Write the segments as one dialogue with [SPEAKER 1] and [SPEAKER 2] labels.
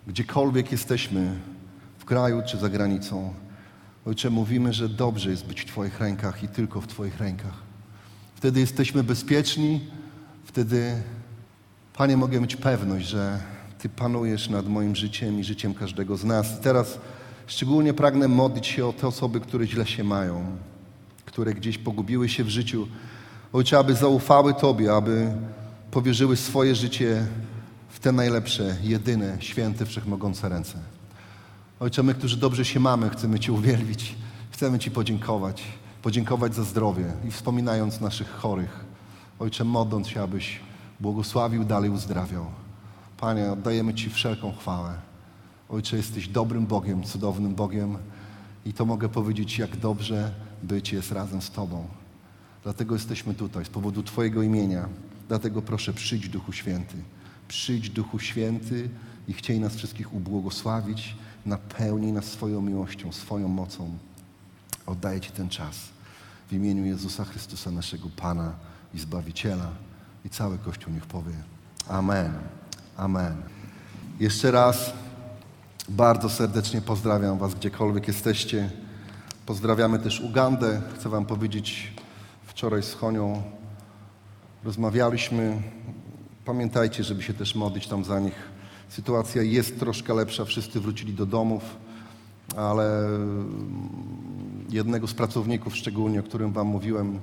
[SPEAKER 1] Gdziekolwiek jesteśmy, w kraju czy za granicą, Ojcze, mówimy, że dobrze jest być w Twoich rękach i tylko w Twoich rękach. Wtedy jesteśmy bezpieczni, wtedy, Panie, mogę mieć pewność, że Ty panujesz nad moim życiem i życiem każdego z nas. I teraz szczególnie pragnę modlić się o te osoby, które źle się mają, które gdzieś pogubiły się w życiu. Ojcze, aby zaufały Tobie, aby powierzyły swoje życie w te najlepsze, jedyne, święte, wszechmogące ręce. Ojcze, my, którzy dobrze się mamy, chcemy Cię uwielbić, chcemy Ci podziękować za zdrowie i wspominając naszych chorych. Ojcze, modląc się, abyś błogosławił, dalej uzdrawiał. Panie, oddajemy Ci wszelką chwałę. Ojcze, jesteś dobrym Bogiem, cudownym Bogiem i to mogę powiedzieć, jak dobrze być jest razem z Tobą. Dlatego jesteśmy tutaj, z powodu Twojego imienia. Dlatego proszę, przyjdź Duchu Święty. Przyjdź Duchu Święty i chciej nas wszystkich ubłogosławić, napełnij nas swoją miłością, swoją mocą. Oddaję Ci ten czas w imieniu Jezusa Chrystusa, naszego Pana i Zbawiciela. I cały Kościół niech powie amen. Amen. Jeszcze raz bardzo serdecznie pozdrawiam Was, gdziekolwiek jesteście. Pozdrawiamy też Ugandę. Chcę Wam powiedzieć, wczoraj z Honią rozmawialiśmy. Pamiętajcie, żeby się też modlić tam za nich. Sytuacja jest troszkę lepsza, wszyscy wrócili do domów, ale jednego z pracowników szczególnie, o którym Wam mówiłem,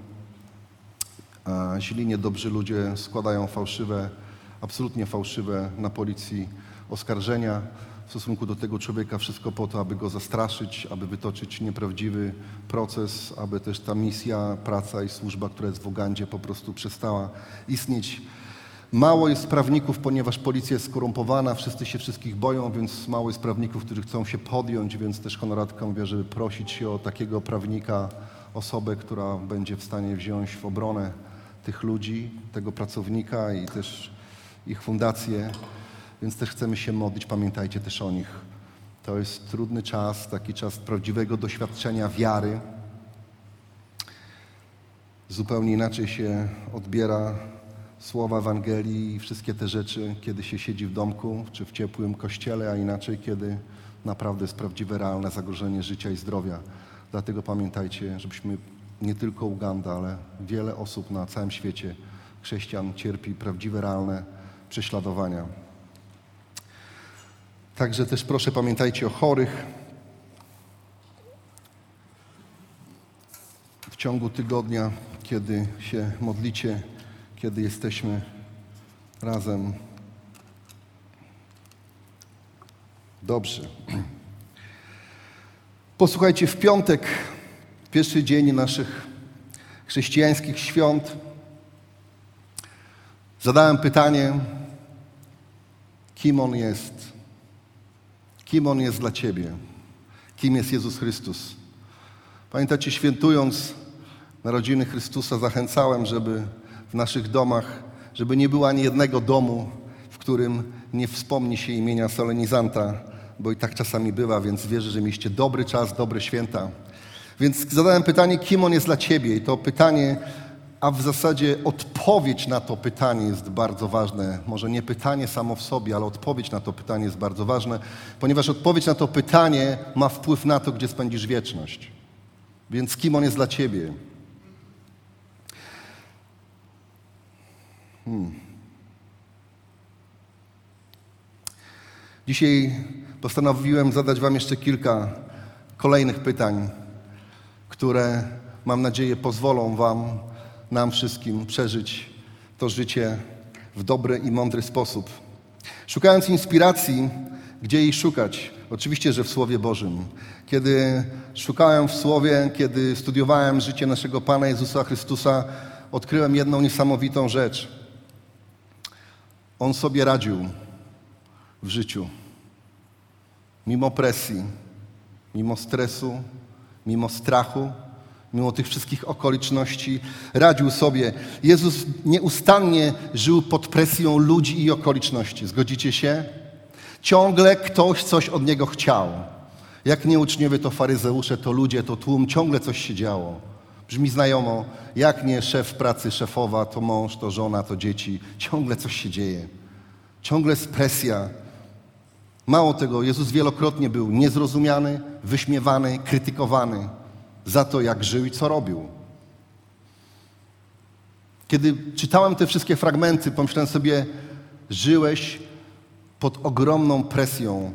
[SPEAKER 1] źli, niedobrzy ludzie składają absolutnie fałszywe na policji oskarżenia w stosunku do tego człowieka, wszystko po to, aby go zastraszyć, aby wytoczyć nieprawdziwy proces, aby też ta misja, praca i służba, która jest w Ugandzie, po prostu przestała istnieć. Mało jest prawników, ponieważ policja jest skorumpowana, wszyscy się wszystkich boją, więc mało jest prawników, którzy chcą się podjąć, więc też honoratka mówię, żeby prosić się o takiego prawnika, osobę, która będzie w stanie wziąć w obronę tych ludzi, tego pracownika i też ich fundację, więc też chcemy się modlić, pamiętajcie też o nich. To jest trudny czas, taki czas prawdziwego doświadczenia wiary. Zupełnie inaczej się odbiera słowa Ewangelii i wszystkie te rzeczy, kiedy się siedzi w domku czy w ciepłym kościele, a inaczej, kiedy naprawdę jest prawdziwe, realne zagrożenie życia i zdrowia. Dlatego pamiętajcie, żebyśmy nie tylko Uganda, ale wiele osób na całym świecie, chrześcijan, cierpi prawdziwe, realne prześladowania. Także też proszę pamiętajcie o chorych. W ciągu tygodnia, kiedy się modlicie, kiedy jesteśmy razem. Dobrze. Posłuchajcie, w piątek, pierwszy dzień naszych chrześcijańskich świąt, zadałem pytanie, kim On jest? Kim On jest dla Ciebie? Kim jest Jezus Chrystus? Pamiętacie, świętując narodziny Chrystusa, zachęcałem, żeby w naszych domach, żeby nie było ani jednego domu, w którym nie wspomni się imienia solenizanta, bo i tak czasami bywa, więc wierzę, że mieliście dobry czas, dobre święta. Więc zadałem pytanie, kim On jest dla Ciebie? I to pytanie, a w zasadzie odpowiedź na to pytanie jest bardzo ważne. Może nie pytanie samo w sobie, ale odpowiedź na to pytanie jest bardzo ważne, ponieważ odpowiedź na to pytanie ma wpływ na to, gdzie spędzisz wieczność. Więc kim On jest dla Ciebie? Dzisiaj postanowiłem zadać Wam jeszcze kilka kolejnych pytań, które mam nadzieję pozwolą nam wszystkim przeżyć to życie w dobry i mądry sposób. Szukając inspiracji, gdzie jej szukać? Oczywiście, że w Słowie Bożym. Kiedy szukałem w Słowie, kiedy studiowałem życie naszego Pana Jezusa Chrystusa, odkryłem jedną niesamowitą rzecz. On sobie radził w życiu. Mimo presji, mimo stresu, mimo strachu, mimo tych wszystkich okoliczności, radził sobie. Jezus nieustannie żył pod presją ludzi i okoliczności. Zgodzicie się? Ciągle ktoś coś od Niego chciał. Jak nie uczniowie, to faryzeusze, to ludzie, to tłum, ciągle coś się działo. Brzmi znajomo, jak nie szef pracy, szefowa, to mąż, to żona, to dzieci. Ciągle coś się dzieje. Ciągle jest presja. Mało tego, Jezus wielokrotnie był niezrozumiany, wyśmiewany, krytykowany za to, jak żył i co robił. Kiedy czytałem te wszystkie fragmenty, pomyślałem sobie, żyłeś pod ogromną presją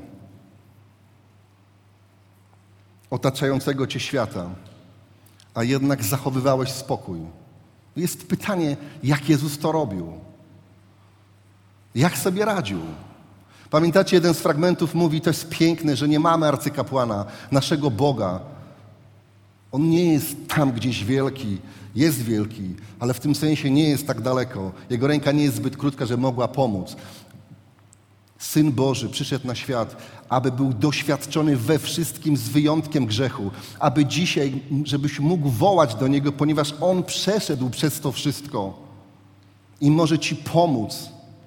[SPEAKER 1] otaczającego cię świata, a jednak zachowywałeś spokój. Jest pytanie, jak Jezus to robił? Jak sobie radził? Pamiętacie, jeden z fragmentów mówi, to jest piękne, że nie mamy arcykapłana, naszego Boga. On nie jest tam gdzieś wielki, jest wielki, ale w tym sensie nie jest tak daleko. Jego ręka nie jest zbyt krótka, że mogła pomóc. Syn Boży przyszedł na świat, aby był doświadczony we wszystkim z wyjątkiem grzechu. Aby dzisiaj, żebyś mógł wołać do Niego, ponieważ On przeszedł przez to wszystko i może ci pomóc.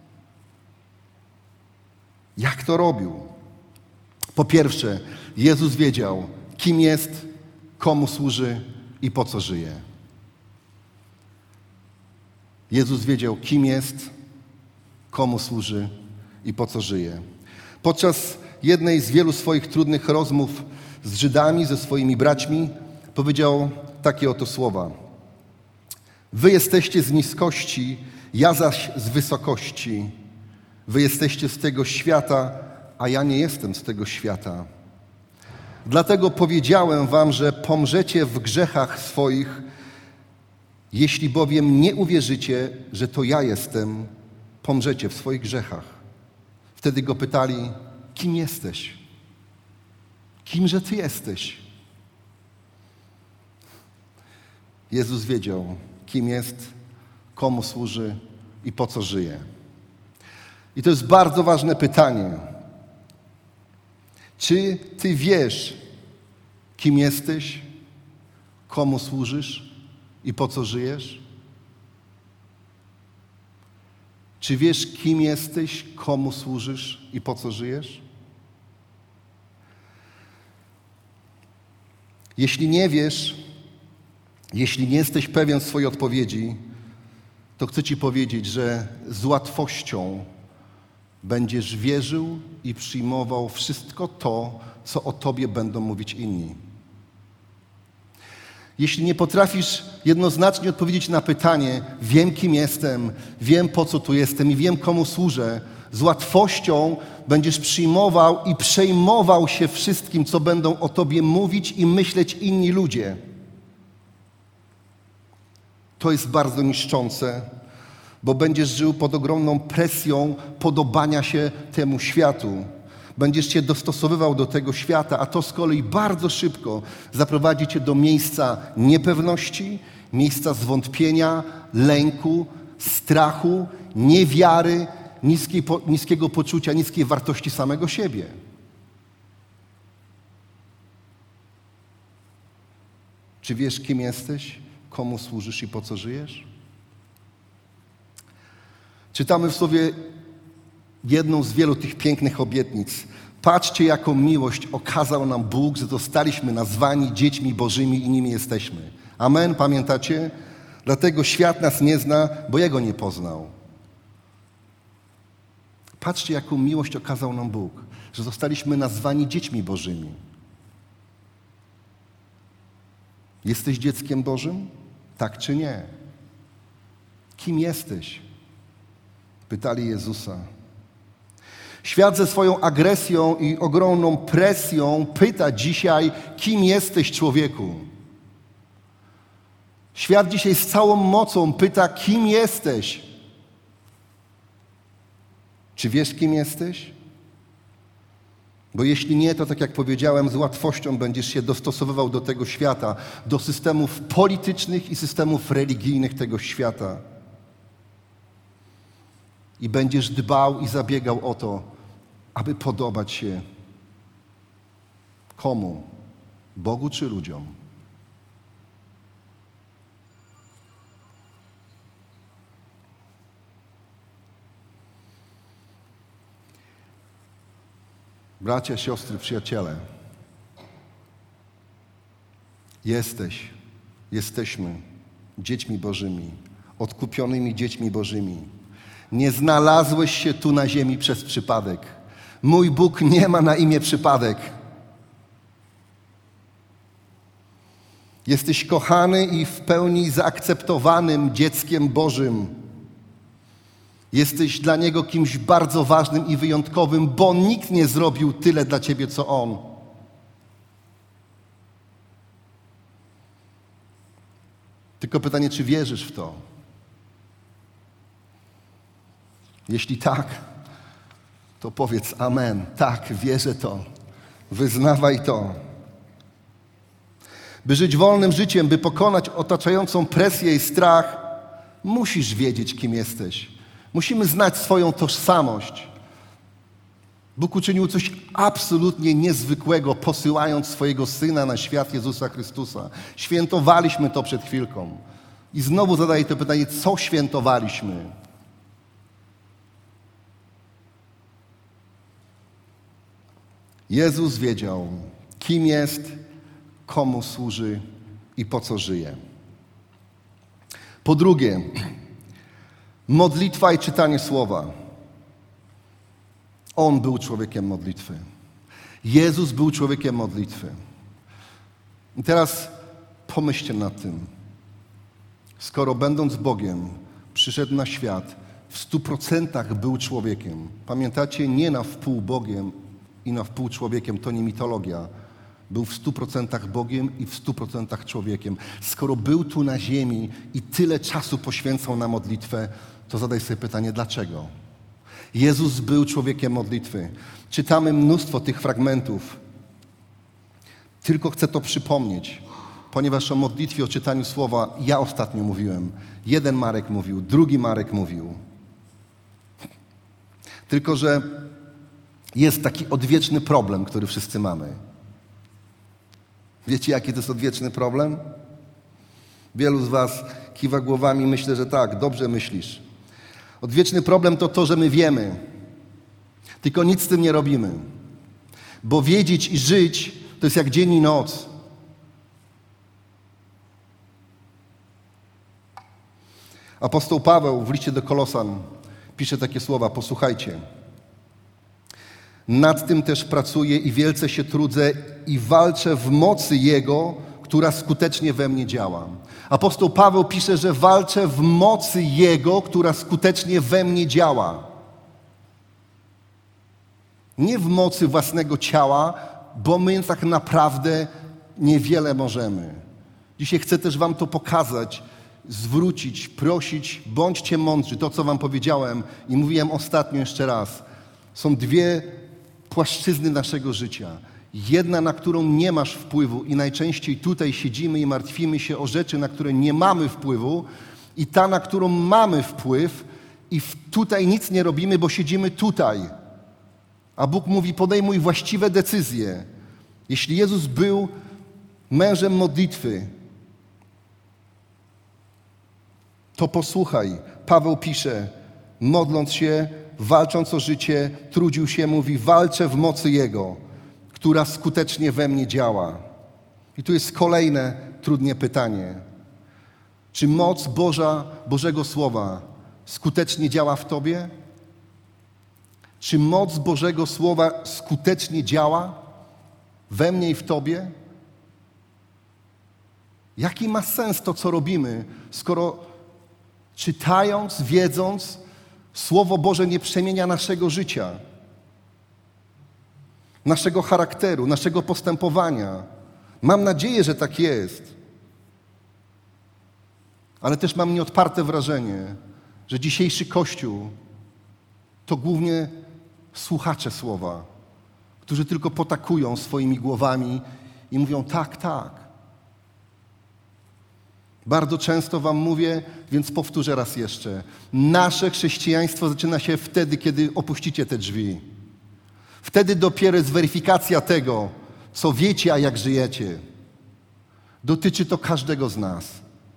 [SPEAKER 1] Jak to robił? Po pierwsze, Jezus wiedział, kim jest, komu służy i po co żyje. Jezus wiedział, kim jest, komu służy i po co żyje. Podczas jednej z wielu swoich trudnych rozmów z Żydami, ze swoimi braćmi, powiedział takie oto słowa. Wy jesteście z niskości, ja zaś z wysokości. Wy jesteście z tego świata, a ja nie jestem z tego świata. Dlatego powiedziałem wam, że pomrzecie w grzechach swoich, jeśli bowiem nie uwierzycie, że to ja jestem, pomrzecie w swoich grzechach. Wtedy go pytali, kim jesteś? Kimże ty jesteś? Jezus wiedział, kim jest, komu służy i po co żyje. I to jest bardzo ważne pytanie. Czy ty wiesz, kim jesteś, komu służysz i po co żyjesz? Czy wiesz, kim jesteś, komu służysz i po co żyjesz? Jeśli nie wiesz, jeśli nie jesteś pewien swojej odpowiedzi, to chcę ci powiedzieć, że z łatwością będziesz wierzył i przyjmował wszystko to, co o tobie będą mówić inni. Jeśli nie potrafisz jednoznacznie odpowiedzieć na pytanie, wiem, kim jestem, wiem, po co tu jestem i wiem, komu służę, z łatwością będziesz przyjmował i przejmował się wszystkim, co będą o tobie mówić i myśleć inni ludzie. To jest bardzo niszczące, bo będziesz żył pod ogromną presją podobania się temu światu. Będziesz się dostosowywał do tego świata, a to z kolei bardzo szybko zaprowadzi cię do miejsca niepewności, miejsca zwątpienia, lęku, strachu, niewiary, niskiego poczucia, niskiej wartości samego siebie. Czy wiesz, kim jesteś, komu służysz i po co żyjesz? Czytamy w Słowie jedną z wielu tych pięknych obietnic. Patrzcie, jaką miłość okazał nam Bóg, że zostaliśmy nazwani dziećmi Bożymi i nimi jesteśmy. Amen, pamiętacie? Dlatego świat nas nie zna, bo Jego nie poznał. Patrzcie, jaką miłość okazał nam Bóg, że zostaliśmy nazwani dziećmi Bożymi. Jesteś dzieckiem Bożym? Tak czy nie? Kim jesteś? Pytali Jezusa. Świat ze swoją agresją i ogromną presją pyta dzisiaj, kim jesteś, człowieku? Świat dzisiaj z całą mocą pyta, kim jesteś? Czy wiesz, kim jesteś? Bo jeśli nie, to tak jak powiedziałem, z łatwością będziesz się dostosowywał do tego świata, do systemów politycznych i systemów religijnych tego świata. I będziesz dbał i zabiegał o to, aby podobać się komu? Bogu czy ludziom? Bracia, siostry, przyjaciele, jesteśmy dziećmi Bożymi, odkupionymi dziećmi Bożymi. Nie znalazłeś się tu na ziemi przez przypadek. Mój Bóg nie ma na imię przypadek. Jesteś kochany i w pełni zaakceptowanym dzieckiem Bożym. Jesteś dla Niego kimś bardzo ważnym i wyjątkowym, bo nikt nie zrobił tyle dla Ciebie, co On. Tylko pytanie, czy wierzysz w to? Jeśli tak, to powiedz amen. Tak, wierzę to. Wyznawaj to. By żyć wolnym życiem, by pokonać otaczającą presję i strach, musisz wiedzieć, kim jesteś. Musimy znać swoją tożsamość. Bóg uczynił coś absolutnie niezwykłego, posyłając swojego Syna na świat, Jezusa Chrystusa. Świętowaliśmy to przed chwilką. I znowu zadaję to pytanie, co świętowaliśmy? Jezus wiedział, kim jest, komu służy i po co żyje. Po drugie, modlitwa i czytanie Słowa. On był człowiekiem modlitwy. Jezus był człowiekiem modlitwy. I teraz pomyślcie nad tym. Skoro będąc Bogiem przyszedł na świat, w 100% był człowiekiem. Pamiętacie? Nie na wpół Bogiem i na wpół człowiekiem. To nie mitologia. Był w 100% Bogiem i w 100% człowiekiem. Skoro był tu na ziemi i tyle czasu poświęcał na modlitwę, to zadaj sobie pytanie, dlaczego? Jezus był człowiekiem modlitwy. Czytamy mnóstwo tych fragmentów. Tylko chcę to przypomnieć, ponieważ o modlitwie, o czytaniu Słowa ja ostatnio mówiłem. Jeden Marek mówił, drugi Marek mówił. Tylko że jest taki odwieczny problem, który wszyscy mamy. Wiecie, jaki to jest odwieczny problem? Wielu z was kiwa głowami, myślę, że tak, dobrze myślisz. Odwieczny problem to to, że my wiemy, tylko nic z tym nie robimy. Bo wiedzieć i żyć to jest jak dzień i noc. Apostoł Paweł w liście do Kolosan pisze takie słowa, posłuchajcie. Nad tym też pracuję i wielce się trudzę i walczę w mocy Jego, która skutecznie we mnie działa. Apostoł Paweł pisze, że walczę w mocy Jego, która skutecznie we mnie działa. Nie w mocy własnego ciała, bo my tak naprawdę niewiele możemy. Dzisiaj chcę też wam to pokazać, zwrócić, prosić, bądźcie mądrzy. To, co wam powiedziałem i mówiłem ostatnio jeszcze raz. Są dwie płaszczyzny naszego życia. Jedna, na którą nie masz wpływu i najczęściej tutaj siedzimy i martwimy się o rzeczy, na które nie mamy wpływu, i ta, na którą mamy wpływ i tutaj nic nie robimy, bo siedzimy tutaj. A Bóg mówi, podejmuj właściwe decyzje. Jeśli Jezus był mężem modlitwy, to posłuchaj. Paweł pisze, modląc się, walcząc o życie, trudził się, mówi, walczę w mocy Jego, która skutecznie we mnie działa. I tu jest kolejne trudne pytanie. Czy moc Bożego Słowa skutecznie działa w tobie? Czy moc Bożego Słowa skutecznie działa we mnie i w tobie? Jaki ma sens to, co robimy, skoro czytając, wiedząc, Słowo Boże nie przemienia naszego życia, naszego charakteru, naszego postępowania? Mam nadzieję, że tak jest. Ale też mam nieodparte wrażenie, że dzisiejszy Kościół to głównie słuchacze Słowa, którzy tylko potakują swoimi głowami i mówią tak, tak. Bardzo często wam mówię, więc powtórzę raz jeszcze. Nasze chrześcijaństwo zaczyna się wtedy, kiedy opuścicie te drzwi. Wtedy dopiero jest weryfikacja tego, co wiecie, a jak żyjecie. Dotyczy to każdego z nas.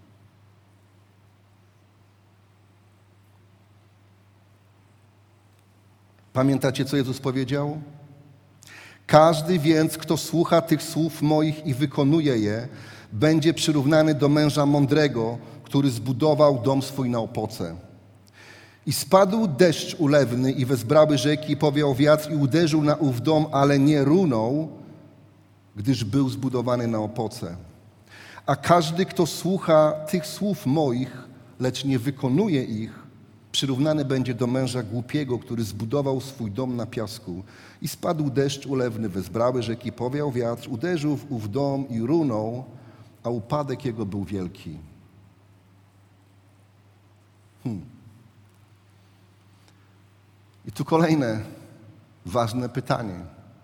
[SPEAKER 1] Pamiętacie, co Jezus powiedział? Każdy więc, kto słucha tych słów moich i wykonuje je, będzie przyrównany do męża mądrego, który zbudował dom swój na opoce. I spadł deszcz ulewny i wezbrały rzeki, i powiał wiatr i uderzył na ów dom, ale nie runął, gdyż był zbudowany na opoce. A każdy, kto słucha tych słów moich, lecz nie wykonuje ich, przyrównany będzie do męża głupiego, który zbudował swój dom na piasku. I spadł deszcz ulewny, wezbrały rzeki, powiał wiatr, uderzył w ów dom i runął, a upadek jego był wielki. I tu kolejne ważne pytanie.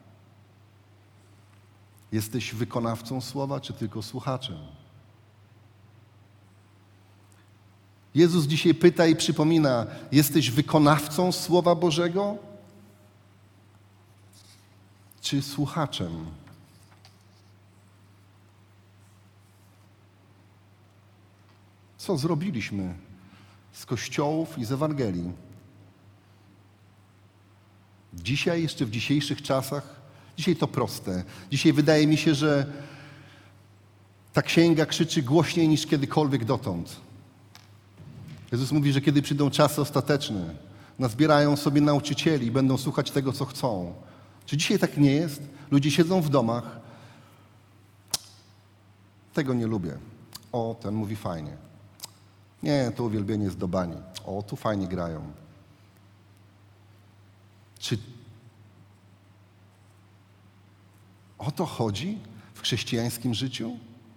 [SPEAKER 1] Jesteś wykonawcą słowa, czy tylko słuchaczem? Jezus dzisiaj pyta i przypomina, jesteś wykonawcą Słowa Bożego, czy słuchaczem? Co zrobiliśmy z kościołów i z Ewangelii? Dzisiaj, jeszcze w dzisiejszych czasach, dzisiaj to proste. Dzisiaj wydaje mi się, że ta księga krzyczy głośniej niż kiedykolwiek dotąd. Jezus mówi, że kiedy przyjdą czasy ostateczne, nazbierają sobie nauczycieli i będą słuchać tego, co chcą. Czy dzisiaj tak nie jest? Ludzie siedzą w domach. Tego nie lubię. O, ten mówi fajnie. Nie, to uwielbienie jest do bani. O, tu fajnie grają. Czy o to chodzi w chrześcijańskim życiu?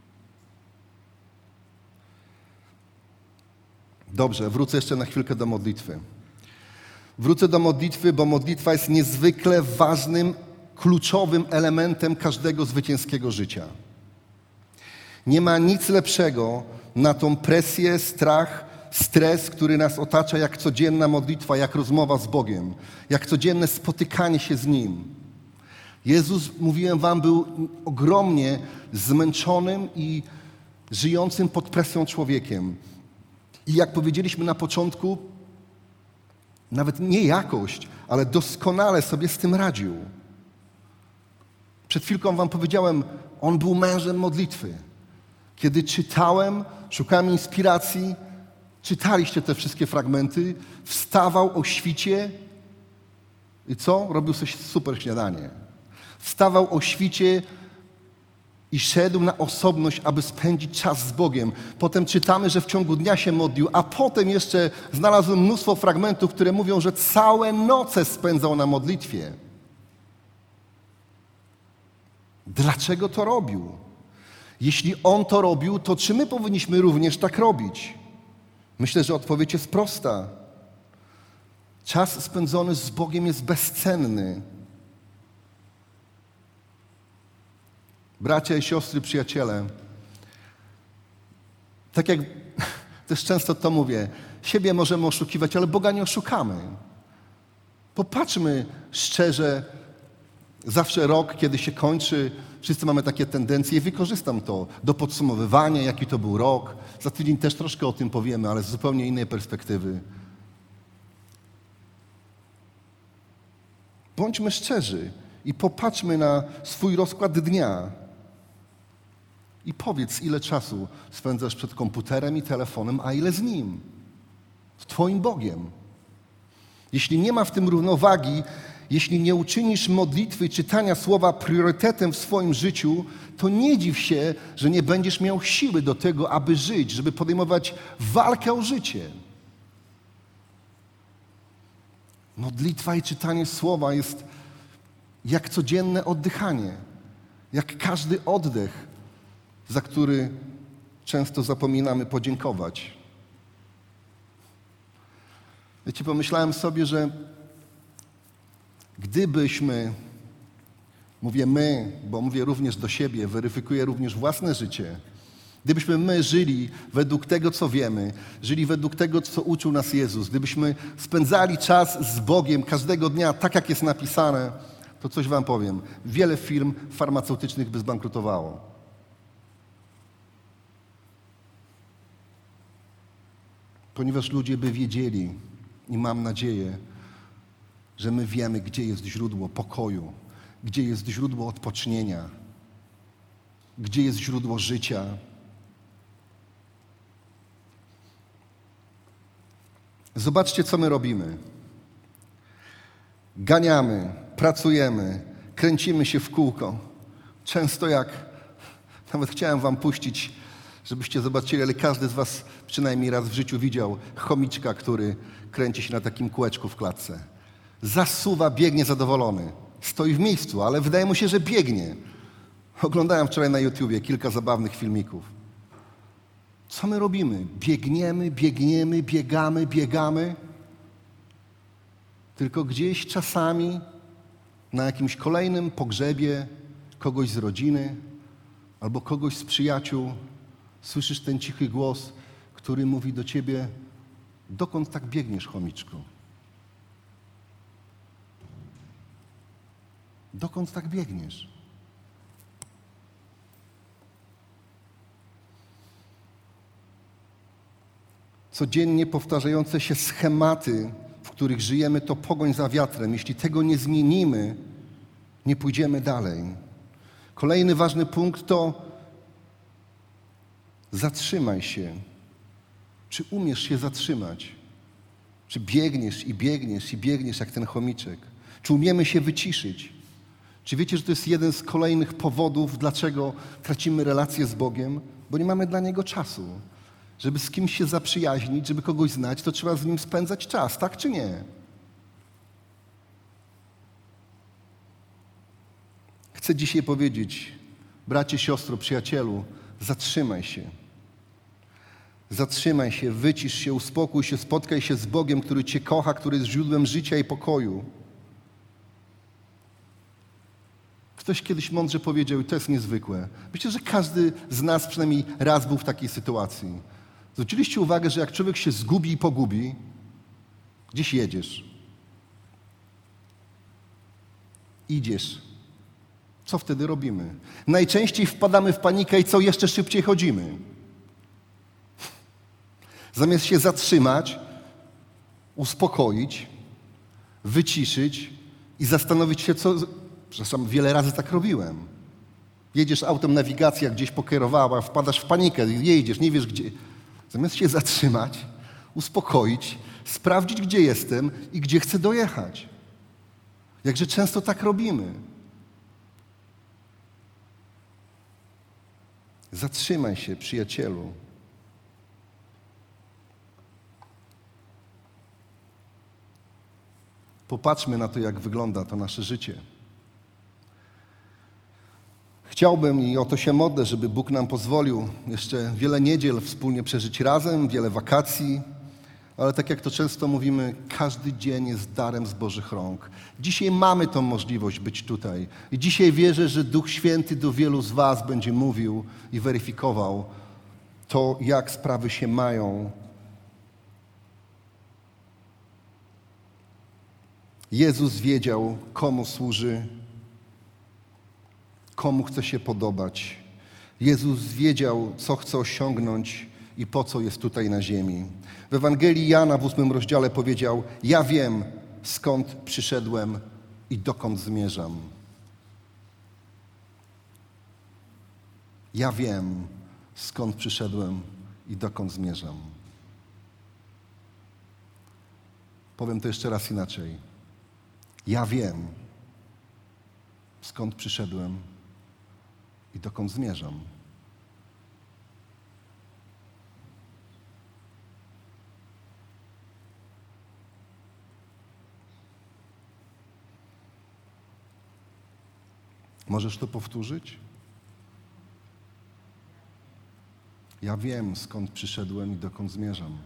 [SPEAKER 1] Dobrze, wrócę jeszcze na chwilkę do modlitwy. Wrócę do modlitwy, bo modlitwa jest niezwykle ważnym, kluczowym elementem każdego zwycięskiego życia. Nie ma nic lepszego na tą presję, strach, stres, który nas otacza, jak codzienna modlitwa, jak rozmowa z Bogiem, jak codzienne spotykanie się z Nim. Jezus, mówiłem wam, był ogromnie zmęczonym i żyjącym pod presją człowiekiem. I jak powiedzieliśmy na początku, nawet nie jakość, ale doskonale sobie z tym radził. Przed chwilką wam powiedziałem, on był mężem modlitwy. Kiedy czytałem, szukałem inspiracji, czytaliście te wszystkie fragmenty, wstawał o świcie i co? Robił sobie super śniadanie. Wstawał o świcie i szedł na osobność, aby spędzić czas z Bogiem. Potem czytamy, że w ciągu dnia się modlił, a potem jeszcze znalazłem mnóstwo fragmentów, które mówią, że całe noce spędzał na modlitwie. Dlaczego to robił? Jeśli on to robił, to czy my powinniśmy również tak robić? Myślę, że odpowiedź jest prosta. Czas spędzony z Bogiem jest bezcenny. Bracia i siostry, przyjaciele, tak jak też często to mówię, siebie możemy oszukiwać, ale Boga nie oszukamy. Popatrzmy szczerze, zawsze rok, kiedy się kończy, wszyscy mamy takie tendencje i wykorzystam to do podsumowywania, jaki to był rok. Za tydzień też troszkę o tym powiemy, ale z zupełnie innej perspektywy. Bądźmy szczerzy i popatrzmy na swój rozkład dnia. I powiedz, ile czasu spędzasz przed komputerem i telefonem, a ile z Nim, z Twoim Bogiem. Jeśli nie ma w tym równowagi, jeśli nie uczynisz modlitwy i czytania słowa priorytetem w swoim życiu, to nie dziw się, że nie będziesz miał siły do tego, aby żyć, żeby podejmować walkę o życie. Modlitwa i czytanie słowa jest jak codzienne oddychanie, jak każdy oddech, za który często zapominamy podziękować. Wiecie, pomyślałem sobie, że gdybyśmy, mówię my, bo mówię również do siebie, weryfikuję również własne życie, gdybyśmy my żyli według tego, co wiemy, żyli według tego, co uczył nas Jezus, gdybyśmy spędzali czas z Bogiem każdego dnia, tak jak jest napisane, to coś wam powiem. Wiele firm farmaceutycznych by zbankrutowało. Ponieważ ludzie by wiedzieli i mam nadzieję, że my wiemy, gdzie jest źródło pokoju, gdzie jest źródło odpocznienia, gdzie jest źródło życia. Zobaczcie, co my robimy. Ganiamy, pracujemy, kręcimy się w kółko. Często nawet chciałem wam puścić, żebyście zobaczyli, ale każdy z was przynajmniej raz w życiu widział chomiczka, który kręci się na takim kółeczku w klatce. Zasuwa, biegnie zadowolony. Stoi w miejscu, ale wydaje mu się, że biegnie. Oglądałem wczoraj na YouTubie kilka zabawnych filmików. Co my robimy? Biegniemy, biegamy. Tylko gdzieś czasami na jakimś kolejnym pogrzebie kogoś z rodziny albo kogoś z przyjaciół słyszysz ten cichy głos, który mówi do ciebie: dokąd tak biegniesz, chomiczku? Dokąd tak biegniesz? Codziennie powtarzające się schematy, w których żyjemy, to pogoń za wiatrem. Jeśli tego nie zmienimy, nie pójdziemy dalej. Kolejny ważny punkt to zatrzymaj się. Czy umiesz się zatrzymać? Czy biegniesz jak ten chomiczek? Czy umiemy się wyciszyć? Czy wiecie, że to jest jeden z kolejnych powodów, dlaczego tracimy relacje z Bogiem? Bo nie mamy dla Niego czasu. Żeby z kimś się zaprzyjaźnić, żeby kogoś znać, to trzeba z nim spędzać czas, tak czy nie? Chcę dzisiaj powiedzieć, bracie, siostro, przyjacielu, zatrzymaj się. Zatrzymaj się, wycisz się, uspokój się, spotkaj się z Bogiem, który cię kocha, który jest źródłem życia i pokoju. Ktoś kiedyś mądrze powiedział, i to jest niezwykłe. Myślę, że każdy z nas przynajmniej raz był w takiej sytuacji. Zwróciliście uwagę, że jak człowiek się zgubi i pogubi, gdzieś jedziesz. Idziesz. Co wtedy robimy? Najczęściej wpadamy w panikę i co, jeszcze szybciej chodzimy. Zamiast się zatrzymać, uspokoić, wyciszyć i zastanowić się, co... Zresztą wiele razy tak robiłem. Jedziesz autem, nawigacja gdzieś pokierowała, wpadasz w panikę, jedziesz, nie wiesz gdzie. Zamiast się zatrzymać, uspokoić, sprawdzić, gdzie jestem i gdzie chcę dojechać. Jakże często tak robimy. Zatrzymaj się, przyjacielu. Popatrzmy na to, jak wygląda to nasze życie. Chciałbym i o to się modlę, żeby Bóg nam pozwolił jeszcze wiele niedziel wspólnie przeżyć razem, wiele wakacji, ale tak jak to często mówimy, każdy dzień jest darem z Bożych rąk. Dzisiaj mamy tą możliwość być tutaj i dzisiaj wierzę, że Duch Święty do wielu z was będzie mówił i weryfikował to, jak sprawy się mają. Jezus wiedział, komu służy, komu chce się podobać. Jezus wiedział, co chce osiągnąć i po co jest tutaj na ziemi. W Ewangelii Jana w 8 rozdziale powiedział: ja wiem, skąd przyszedłem i dokąd zmierzam. Ja wiem, skąd przyszedłem i dokąd zmierzam. Powiem to jeszcze raz inaczej. Ja wiem, skąd przyszedłem i dokąd zmierzam. Możesz to powtórzyć? Ja wiem, skąd przyszedłem i dokąd zmierzam.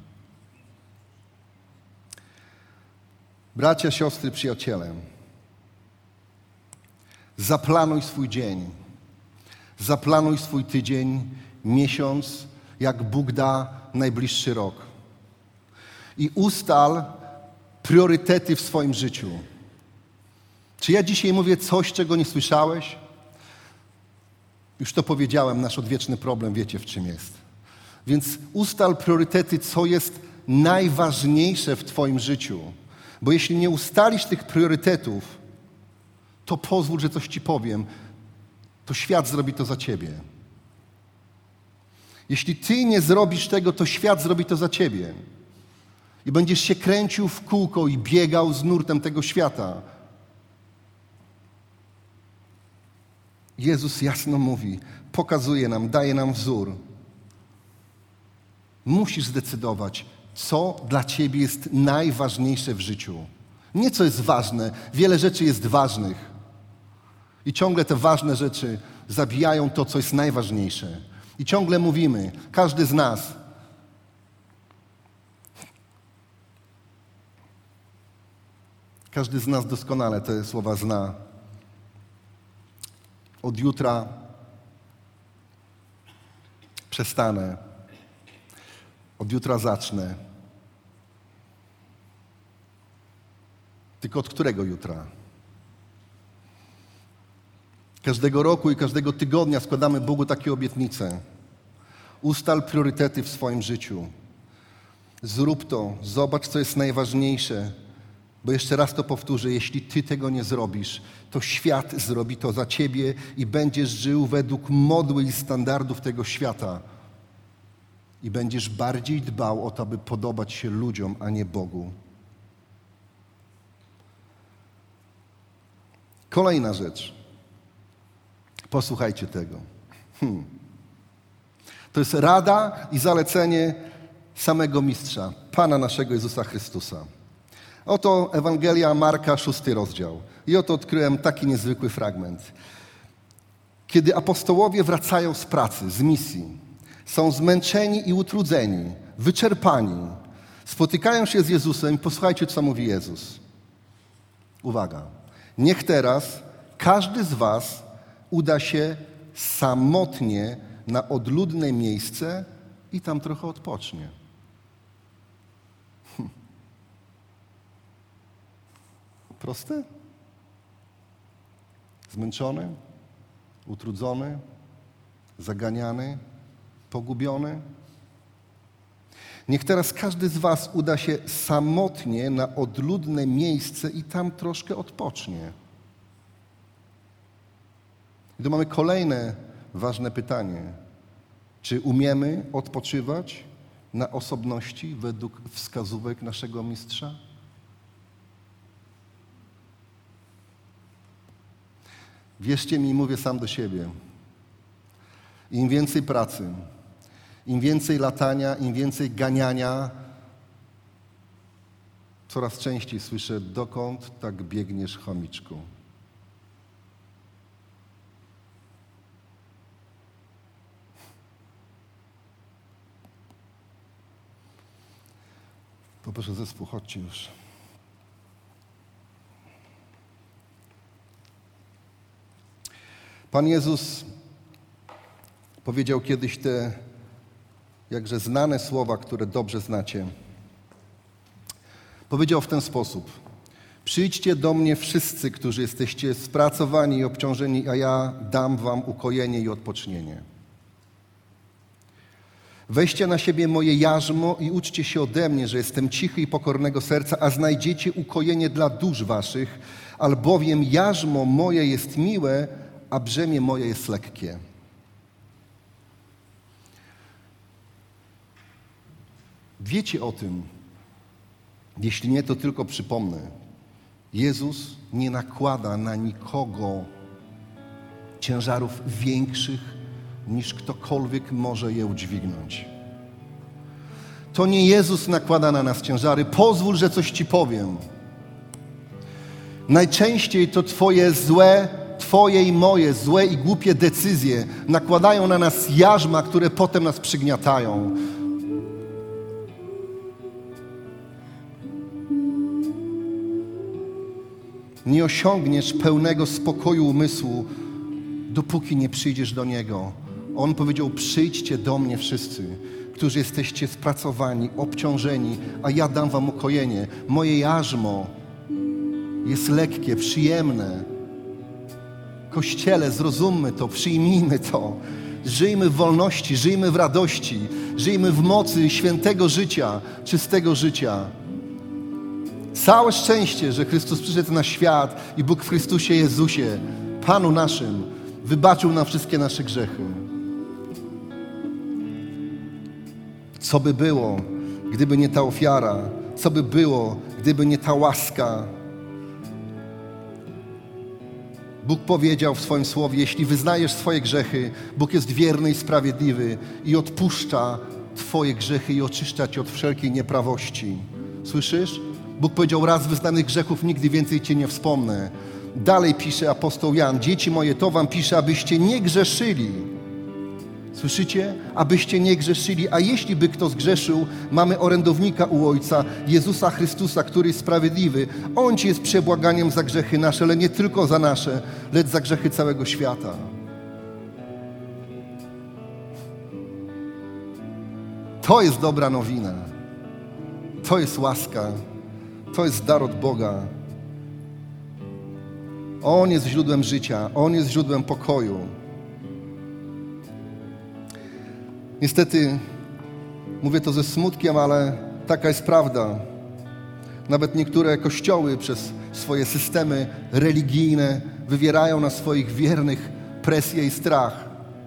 [SPEAKER 1] Bracia, siostry, przyjaciele, zaplanuj swój dzień, zaplanuj swój tydzień, miesiąc, jak Bóg da najbliższy rok. I ustal priorytety w swoim życiu. Czy ja dzisiaj mówię coś, czego nie słyszałeś? Już to powiedziałem, nasz odwieczny problem, wiecie, w czym jest. Więc ustal priorytety, co jest najważniejsze w twoim życiu. Bo jeśli nie ustalisz tych priorytetów, to pozwól, że coś ci powiem, to świat zrobi to za ciebie. Jeśli ty nie zrobisz tego, to świat zrobi to za ciebie. I będziesz się kręcił w kółko i biegał z nurtem tego świata. Jezus jasno mówi, pokazuje nam, daje nam wzór. Musisz zdecydować, co dla ciebie jest najważniejsze w życiu. Nie co jest ważne, wiele rzeczy jest ważnych. I ciągle te ważne rzeczy zabijają to, co jest najważniejsze. I ciągle mówimy, każdy z nas, doskonale te słowa zna. Od jutra przestanę. Od jutra zacznę. Tylko od którego jutra? Każdego roku i każdego tygodnia składamy Bogu takie obietnice. Ustal priorytety w swoim życiu. Zrób to, zobacz, co jest najważniejsze. Bo jeszcze raz to powtórzę, jeśli ty tego nie zrobisz, to świat zrobi to za ciebie i będziesz żył według modły i standardów tego świata. I będziesz bardziej dbał o to, aby podobać się ludziom, a nie Bogu. Kolejna rzecz. Posłuchajcie tego. To jest rada i zalecenie samego Mistrza, Pana naszego Jezusa Chrystusa. Oto Ewangelia Marka, 6 rozdział. I oto odkryłem taki niezwykły fragment. Kiedy apostołowie wracają z pracy, z misji, są zmęczeni i utrudzeni, wyczerpani, spotykają się z Jezusem i posłuchajcie, co mówi Jezus. Uwaga. Niech teraz każdy z was uda się samotnie na odludne miejsce i tam trochę odpocznie. Proste? Zmęczony, utrudzony, zaganiany, pogubiony. Niech teraz każdy z was uda się samotnie na odludne miejsce i tam troszkę odpocznie. I tu mamy kolejne ważne pytanie. Czy umiemy odpoczywać na osobności według wskazówek naszego Mistrza? Wierzcie mi, mówię sam do siebie. Im więcej pracy, im więcej latania, im więcej ganiania, coraz częściej słyszę, dokąd tak biegniesz, chomiczku? Poproszę zespół, chodźcie już. Pan Jezus powiedział kiedyś te jakże znane słowa, które dobrze znacie. Powiedział w ten sposób. Przyjdźcie do mnie wszyscy, którzy jesteście spracowani i obciążeni, a ja dam wam ukojenie i odpocznienie. Weźcie na siebie moje jarzmo i uczcie się ode mnie, że jestem cichy i pokornego serca, a znajdziecie ukojenie dla dusz waszych, albowiem jarzmo moje jest miłe, a brzemię moje jest lekkie. Wiecie o tym, jeśli nie, to tylko przypomnę. Jezus nie nakłada na nikogo ciężarów większych, niż ktokolwiek może je udźwignąć. To nie Jezus nakłada na nas ciężary. Pozwól, że coś ci powiem. Najczęściej to Twoje i moje złe i głupie decyzje nakładają na nas jarzma, które potem nas przygniatają. Nie osiągniesz pełnego spokoju umysłu, dopóki nie przyjdziesz do Niego. On powiedział, przyjdźcie do mnie wszyscy, którzy jesteście spracowani, obciążeni, a ja dam wam ukojenie. Moje jarzmo jest lekkie, przyjemne. Kościele, zrozummy to, przyjmijmy to. Żyjmy w wolności, żyjmy w radości, żyjmy w mocy świętego życia, czystego życia. Całe szczęście, że Chrystus przyszedł na świat i Bóg w Chrystusie Jezusie, Panu naszym, wybaczył nam wszystkie nasze grzechy. Co by było, gdyby nie ta ofiara? co by było, gdyby nie ta łaska. Bóg powiedział w swoim słowie, jeśli wyznajesz swoje grzechy, Bóg jest wierny i sprawiedliwy i odpuszcza twoje grzechy i oczyszcza cię od wszelkiej nieprawości. Słyszysz? Bóg powiedział, raz wyznanych grzechów nigdy więcej cię nie wspomnę. Dalej pisze apostoł Jan, dzieci moje, to wam piszę, abyście nie grzeszyli. Słyszycie? Abyście nie grzeszyli. A jeśli by kto zgrzeszył, mamy orędownika u Ojca, Jezusa Chrystusa, który jest sprawiedliwy. On ci jest przebłaganiem za grzechy nasze, ale nie tylko za nasze, lecz za grzechy całego świata. To jest dobra nowina. To jest łaska. To jest dar od Boga. On jest źródłem życia. On jest źródłem pokoju. Niestety, mówię to ze smutkiem, ale taka jest prawda. Nawet niektóre kościoły przez swoje systemy religijne wywierają na swoich wiernych presję i strach.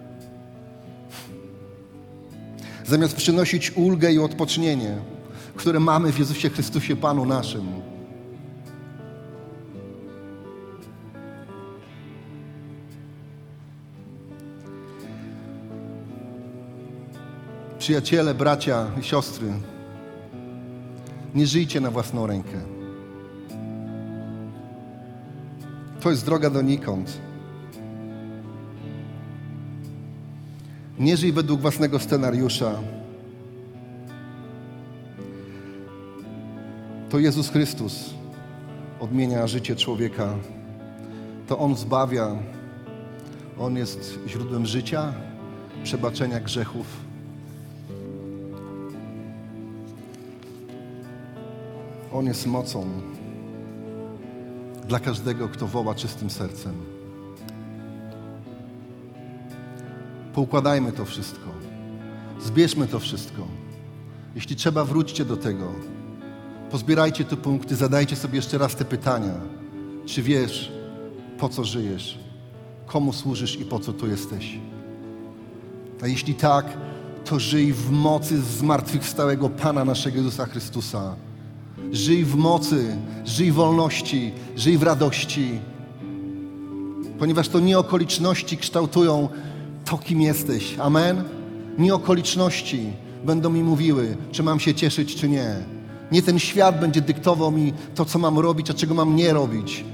[SPEAKER 1] Zamiast przynosić ulgę i odpocznienie, które mamy w Jezusie Chrystusie, Panu naszym. Przyjaciele, bracia i siostry, nie żyjcie na własną rękę. To jest droga donikąd. Nie żyj według własnego scenariusza. To Jezus Chrystus odmienia życie człowieka. To On zbawia. On jest źródłem życia, przebaczenia grzechów. On jest mocą dla każdego, kto woła czystym sercem. Poukładajmy to wszystko. Zbierzmy to wszystko. Jeśli trzeba, wróćcie do tego. Pozbierajcie te punkty, zadajcie sobie jeszcze raz te pytania. Czy wiesz, po co żyjesz? Komu służysz i po co tu jesteś? A jeśli tak, to żyj w mocy zmartwychwstałego Pana naszego Jezusa Chrystusa. Żyj w mocy, żyj w wolności, żyj w radości. Ponieważ to nie okoliczności kształtują to, kim jesteś. Amen? Nie okoliczności będą mi mówiły, czy mam się cieszyć, czy nie. Nie ten świat będzie dyktował mi to, co mam robić, a czego mam nie robić.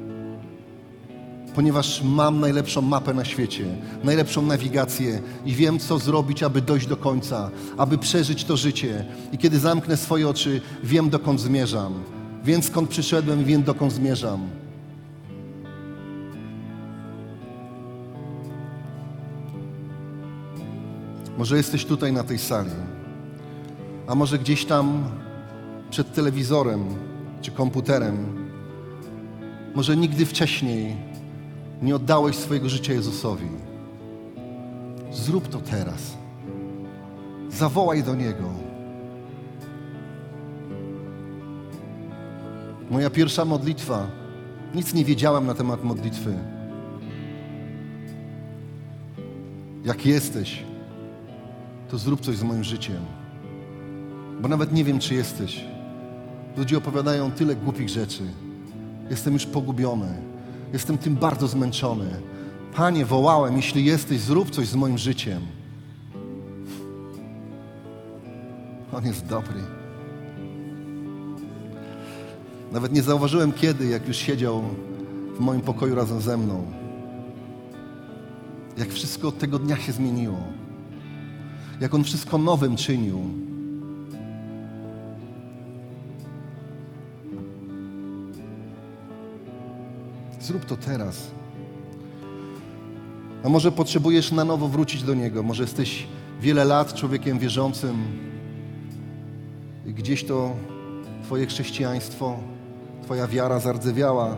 [SPEAKER 1] Ponieważ mam najlepszą mapę na świecie, najlepszą nawigację i wiem, co zrobić, aby dojść do końca, aby przeżyć to życie. I kiedy zamknę swoje oczy, wiem, dokąd zmierzam. Wiem, skąd przyszedłem i wiem, dokąd zmierzam. Może jesteś tutaj na tej sali, a może gdzieś tam przed telewizorem czy komputerem. Może nigdy wcześniej nie oddałeś swojego życia Jezusowi. Zrób to teraz. Zawołaj do Niego. Moja pierwsza modlitwa. Nic nie wiedziałem na temat modlitwy. Jak jesteś, to zrób coś z moim życiem. Bo nawet nie wiem, czy jesteś. Ludzie opowiadają tyle głupich rzeczy. Jestem już pogubiony. Jestem tym bardzo zmęczony. Panie, wołałem, jeśli jesteś, zrób coś z moim życiem. On jest dobry. Nawet nie zauważyłem kiedy, jak już siedział w moim pokoju razem ze mną. Jak wszystko od tego dnia się zmieniło. Jak On wszystko nowym czynił. Zrób to teraz. A może potrzebujesz na nowo wrócić do Niego. Może jesteś wiele lat człowiekiem wierzącym i gdzieś to Twoje chrześcijaństwo, Twoja wiara zardzewiała.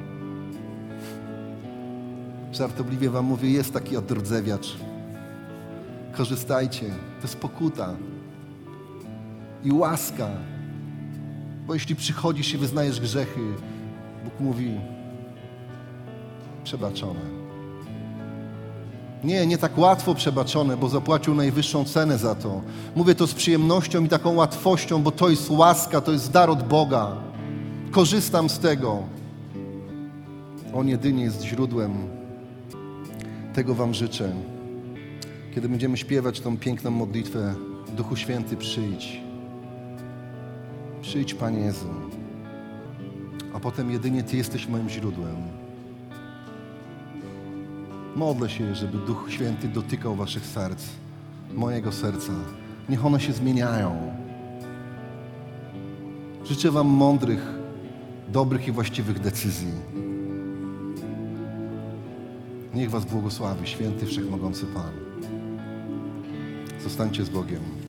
[SPEAKER 1] Żartobliwie wam mówię, jest taki odrdzewiacz. Korzystajcie. To jest pokuta i łaska. Bo jeśli przychodzisz i wyznajesz grzechy, Bóg mówi, przebaczone. Nie tak łatwo przebaczone, bo zapłacił najwyższą cenę za to. Mówię to z przyjemnością i taką łatwością, bo to jest łaska, to jest dar od Boga. Korzystam z tego. On jedynie jest źródłem. Tego wam życzę. Kiedy będziemy śpiewać tą piękną modlitwę, Duchu Święty, przyjdź. Przyjdź, Panie Jezu. A potem jedynie Ty jesteś moim źródłem. Modlę się, żeby Duch Święty dotykał waszych serc, mojego serca. Niech one się zmieniają. Życzę wam mądrych, dobrych i właściwych decyzji. Niech was błogosławi święty, wszechmogący Pan. Zostańcie z Bogiem.